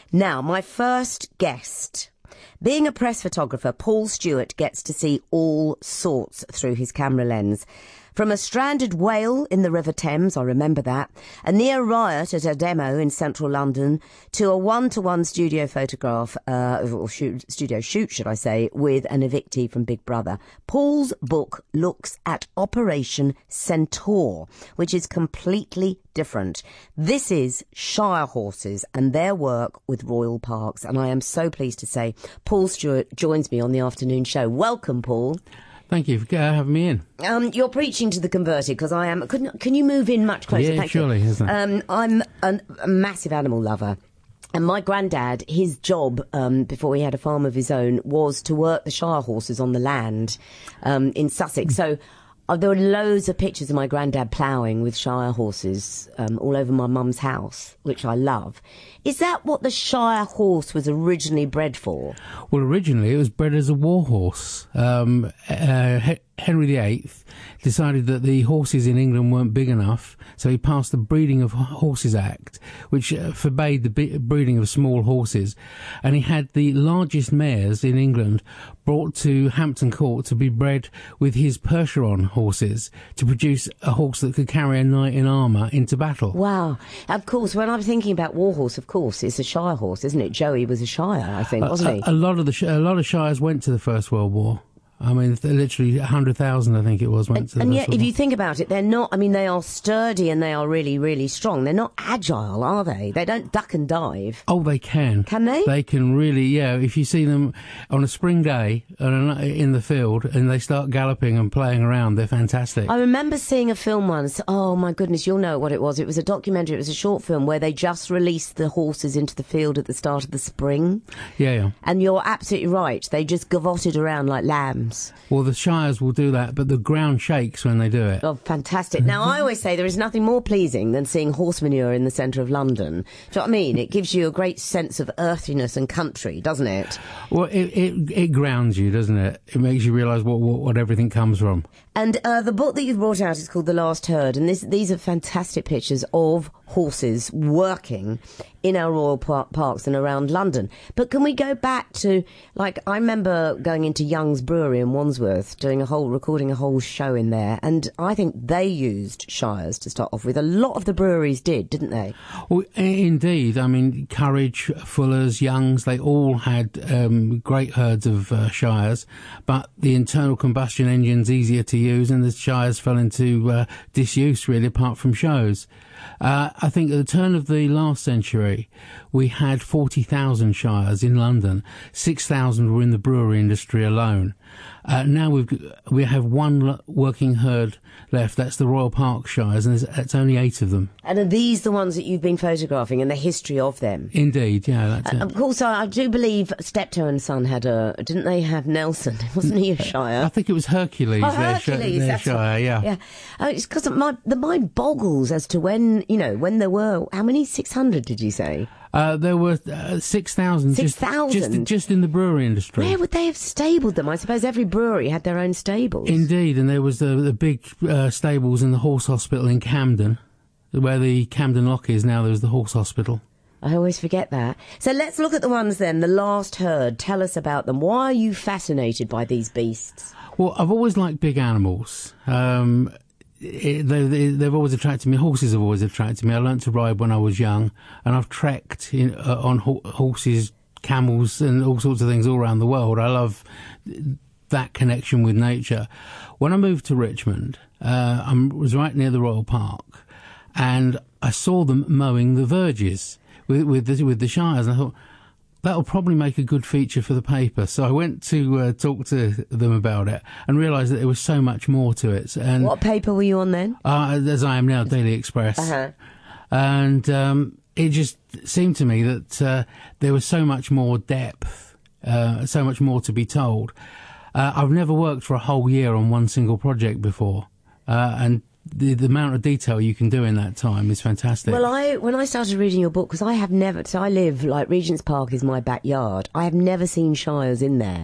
Now, my first guest. Being a press photographer, Paul Stewart gets to see all sorts through his camera lens. From a stranded whale in the River Thames, I remember that, a near riot at a demo in central London, to a one-to-one studio photograph, studio shoot, should I say, with an evictee from Big Brother. Paul's book looks at Operation Centaur, which is completely different. This is Shire horses and their work with royal parks, and I am so pleased to say Paul Stewart joins me on the afternoon show. Welcome, Paul. Thank you for having me in. You're preaching to the converted, because I am. Can you move in much closer? Yeah, Thank surely, you. isn't it? I'm a massive animal lover. And my granddad, his job, before he had a farm of his own, was to work the Shire horses on the land in Sussex. So there were loads of pictures of my granddad ploughing with Shire horses all over my mum's house, which I love. Is that what the Shire horse was originally bred for? Well, originally it was bred as a war horse. Henry VIII decided that the horses in England weren't big enough, so he passed the Breeding of Horses Act, which forbade the breeding of small horses. And he had the largest mares in England brought to Hampton Court to be bred with his Percheron horses to produce a horse that could carry a knight in armour into battle. Wow. Of course, when I'm thinking about war horse, of course, it's a Shire horse, isn't it? Joey was a Shire, I think, wasn't he? A lot of Shires went to the First World War. I mean, literally 100,000, I think it was, went to the And First yet, World if War. you think about it, they're not, I mean, they are sturdy and they are really, really strong. They're not agile, are they? They don't duck and dive. Oh, they can. Can they? They can really, yeah. If you see them on a spring day in the field and they start galloping and playing around, they're fantastic. I remember seeing a film once. Oh, my goodness, you'll know what it was. It was a documentary. It was a short film where they just released the horses into the field at the start of the spring. Yeah. And you're absolutely right. They just gavotted around like lambs. Well, the Shires will do that, but the ground shakes when they do it. Oh, fantastic. Now, I always say there is nothing more pleasing than seeing horse manure in the centre of London. Do you know what I mean? It gives you a great sense of earthiness and country, doesn't it? Well, it grounds you, doesn't it? It makes you realise what everything comes from. And the book that you've brought out is called The Last Herd, and these are fantastic pictures of horses working in our royal parks and around London. But can we go back to, like, I remember going into Young's Brewery in Wandsworth, recording a whole show in there, and I think they used Shires to start off with. A lot of the breweries did, didn't they? Well, indeed. I mean, Courage, Fuller's, Young's, they all had great herds of Shires, but the internal combustion engine's easier to use, and the Shires fell into disuse, really, apart from shows. I think at the turn of the last century, we had 40,000 Shires in London. 6,000 were in the brewery industry alone. Now we have one working herd left. That's the Royal Park Shires, and that's only 8 of them. And are these the ones that you've been photographing and the history of them? Indeed, yeah, that's it. Of course, I do believe Steptoe and Son didn't they have Nelson? Wasn't he a Shire? I think it was Hercules. Their Shire, yeah. It's because the mind boggles as to when there were, how many? 600, did you say? There were 6,000 just in the brewery industry. Where would they have stabled them? I suppose every brewery had their own stables. Indeed, and there was the big stables in the horse hospital in Camden, where the Camden Lock is now. There was the horse hospital. I always forget that. So let's look at the ones then. The Last Herd. Tell us about them. Why are you fascinated by these beasts? Well, I've always liked big animals. They've always attracted me. Horses have always attracted me. I learnt to ride when I was young, and I've trekked on horses, camels, and all sorts of things all around the world. I love that connection with nature. When I moved to Richmond, I was right near the Royal Park, and I saw them mowing the verges with the Shires, and I thought, that'll probably make a good feature for the paper. So I went to talk to them about it and realised that there was so much more to it. And what paper were you on then? As I am now, Daily Express. Uh-huh. And it just seemed to me that there was so much more depth, so much more to be told. I've never worked for a whole year on one single project before, and the amount of detail you can do in that time is fantastic. Well, when I started reading your book, because I live, like, Regent's Park is my backyard, I have never seen Shires in there.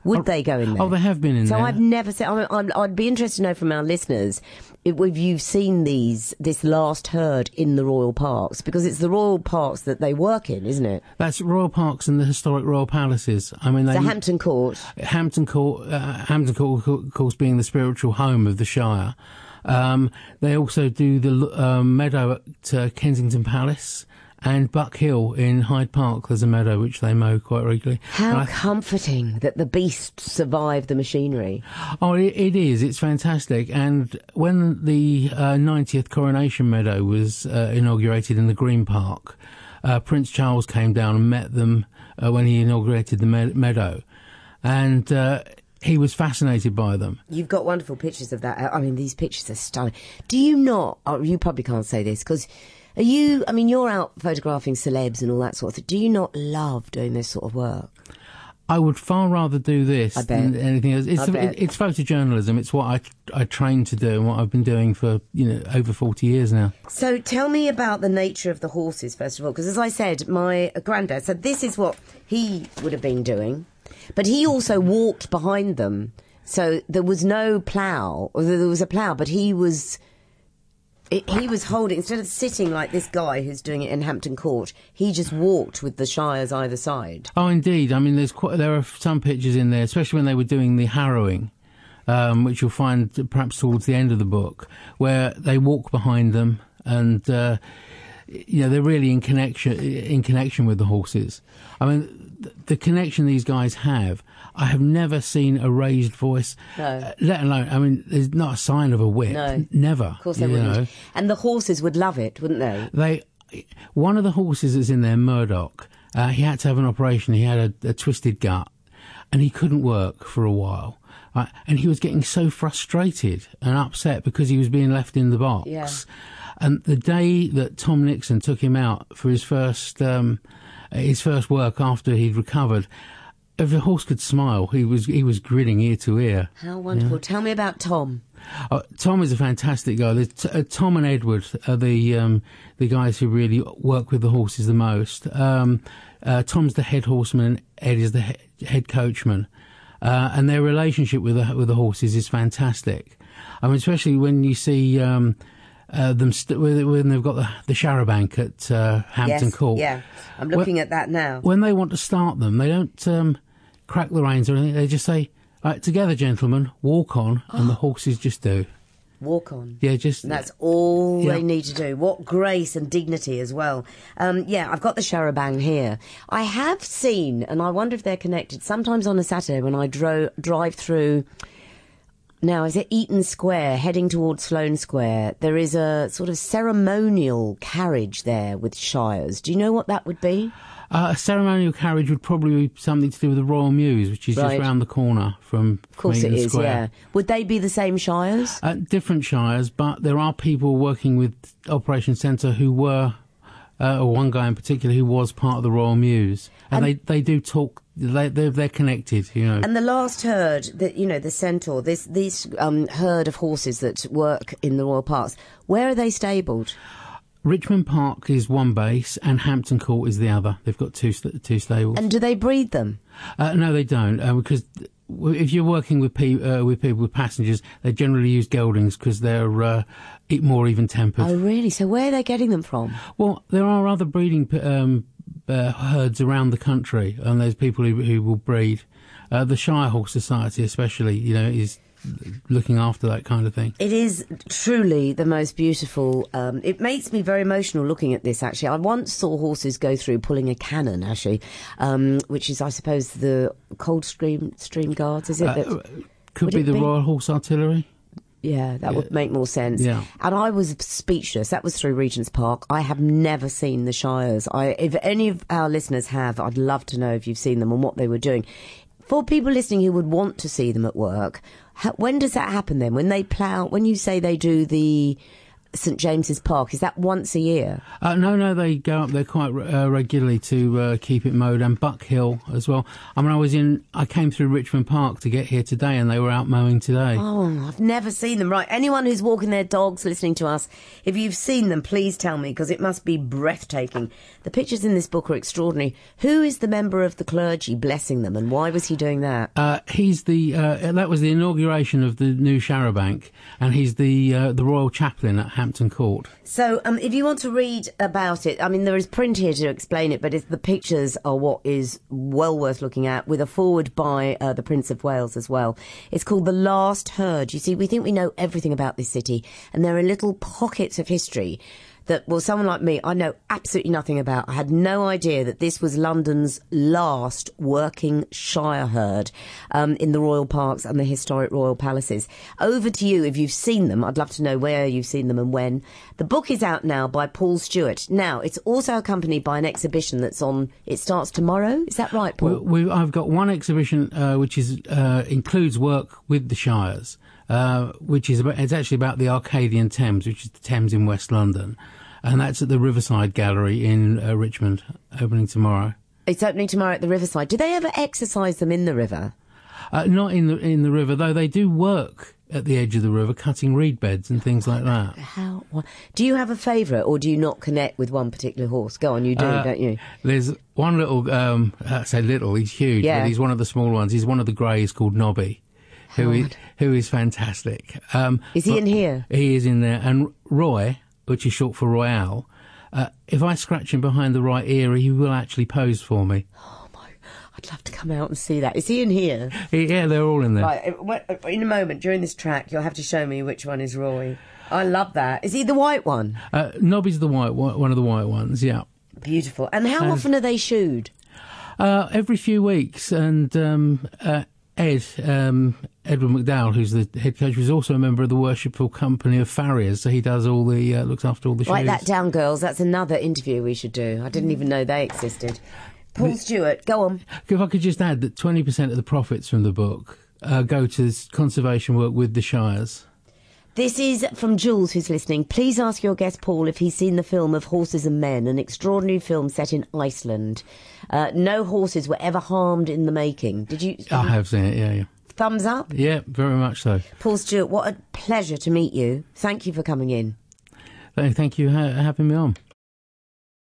Would they go in there? Oh, they have been in there. So I've never seen... I'd be interested to know from our listeners if you've seen this last herd in the royal parks, because it's the royal parks that they work in, isn't it? That's royal parks and the historic royal palaces. I mean, So Hampton Court. Hampton Court, of course, being the spiritual home of the Shire. They also do the meadow at Kensington Palace. And Buck Hill in Hyde Park, there's a meadow which they mow quite regularly. How comforting that the beasts survive the machinery. Oh, it is. It's fantastic. And when the 90th Coronation Meadow was inaugurated in the Green Park, Prince Charles came down and met them when he inaugurated the meadow. And he was fascinated by them. You've got wonderful pictures of that. I mean, these pictures are stunning. Do you not... Oh, you probably can't say this, because... you're out photographing celebs and all that sort of thing. Do you not love doing this sort of work? I would far rather do this than anything else. It's photojournalism. It's what I trained to do and what I've been doing for, over 40 years now. So tell me about the nature of the horses, first of all, because as I said, my granddad said this is what he would have been doing, but he also walked behind them. So there was no plough, or there was a plough, but he was holding, instead of sitting like this guy who's doing it in Hampton Court, he just walked with the shires either side. Oh, indeed. I mean, there are some pictures in there, especially when they were doing the harrowing, which you'll find perhaps towards the end of the book, where they walk behind them and, they're really in connection with the horses. I mean, the connection these guys have, I have never seen a raised voice, let alone, I mean, there's not a sign of a whip. No. Never. Of course they wouldn't. And the horses would love it, wouldn't they? One of the horses that's in there, Murdoch, he had to have an operation. He had a twisted gut, and he couldn't work for a while. And he was getting so frustrated and upset because he was being left in the box. Yeah. And the day that Tom Nixon took him out for his first work after he'd recovered, if a horse could smile, he was grinning ear to ear. How wonderful. Yeah. Tell me about Tom. Tom is a fantastic guy. Tom and Edward are the guys who really work with the horses the most. Tom's the head horseman, Ed is the head coachman. And their relationship with the horses is fantastic. I mean, especially when you see them when they've got the charabanc at Hampton Court. Yeah, I'm looking at that now. When they want to start them, they don't crack the reins or anything. They just say, "Right, together, gentlemen, walk on," and the horses just do. Walk on. Yeah, just... And that's all they need to do. What grace and dignity as well. I've got the charabanc here. I have seen, and I wonder if they're connected, sometimes on a Saturday when I drive through... Now, is it Eaton Square, heading towards Sloane Square? There is a sort of ceremonial carriage there with shires. Do you know what that would be? A ceremonial carriage would probably be something to do with the Royal Mews, which is just round the corner from Of course Eaton it is, Square. yeah. Would they be the same shires? Different shires, but there are people working with Operation Centre who were, or one guy in particular who was part of the Royal Mews. And they do talk, they're connected, And the last herd, the centaur, this herd of horses that work in the Royal Parks, where are they stabled? Richmond Park is one base and Hampton Court is the other. They've got two stables. And do they breed them? No, they don't, because if you're working with people, with passengers, they generally use geldings because they're more even-tempered. Oh, really? So where are they getting them from? Well, there are other breeding herds around the country, and there's people who will breed. The Shire Horse Society especially, is looking after that kind of thing. It is truly the most beautiful. It makes me very emotional looking at this, actually. I once saw horses go through pulling a cannon, actually, which is, I suppose, the Coldstream Guards, is it? Could be the Royal Horse Artillery. Yeah, that would make more sense. Yeah. And I was speechless. That was through Regent's Park. I have never seen the shires. If any of our listeners have, I'd love to know if you've seen them and what they were doing. For people listening who would want to see them at work, when does that happen then? When they plough, when you say they do the St James's Park? Is that once a year? No, they go up there quite regularly to keep it mowed, and Buck Hill as well. I mean, I came through Richmond Park to get here today, and they were out mowing today. Oh, I've never seen them. Right, anyone who's walking their dogs listening to us, if you've seen them, please tell me, because it must be breathtaking. The pictures in this book are extraordinary. Who is the member of the clergy blessing them, and why was he doing that? That was the inauguration of the new Charabanc, and he's the royal chaplain at Hampton Court. So, if you want to read about it, I mean, there is print here to explain it, but the pictures are what is well worth looking at, with a foreword by the Prince of Wales as well. It's called The Last Herd. You see, we think we know everything about this city, and there are little pockets of history that, well, someone like me, I know absolutely nothing about. I had no idea that this was London's last working shire herd in the royal parks and the historic royal palaces. Over to you if you've seen them. I'd love to know where you've seen them and when. The book is out now by Paul Stewart. Now, it's also accompanied by an exhibition that's on. It starts tomorrow. Is that right, Paul? I've got one exhibition which includes work with the shires. It's actually about the Arcadian Thames, which is the Thames in West London, and that's at the Riverside Gallery in Richmond, opening tomorrow. It's opening tomorrow at the Riverside. Do they ever exercise them in the river? Not in the river, though. They do work at the edge of the river, cutting reed beds and things like that. Do you have a favourite, or do you not connect with one particular horse? Go on, you do, don't you? There's one little, I say little, he's huge, but he's one of the small ones. He's one of the greys called Nobby. Who is fantastic. Is he in here? He is in there. And Roy, which is short for Royale, if I scratch him behind the right ear, he will actually pose for me. Oh, my. I'd love to come out and see that. Is he in here? Yeah, they're all in there. Right, in a moment, during this track, you'll have to show me which one is Roy. I love that. Is he the white one? Nobby's the one of the white ones, yeah. Beautiful. And how often are they shooed? Every few weeks, and Edward McDowell, who's the head coach, was also a member of the Worshipful Company of Farriers, so he does all the looks after all the shows. Write that down, girls. That's another interview we should do. I didn't even know they existed. Paul Stewart, go on. If I could just add that 20% of the profits from the book go to conservation work with the shires. This is from Jules, who's listening. Please ask your guest, Paul, if he's seen the film of Horses and Men, an extraordinary film set in Iceland. No horses were ever harmed in the making. Did you? I have seen it, yeah. Thumbs up? Yeah, very much so. Paul Stewart, what a pleasure to meet you. Thank you for coming in. Thank you for having me on.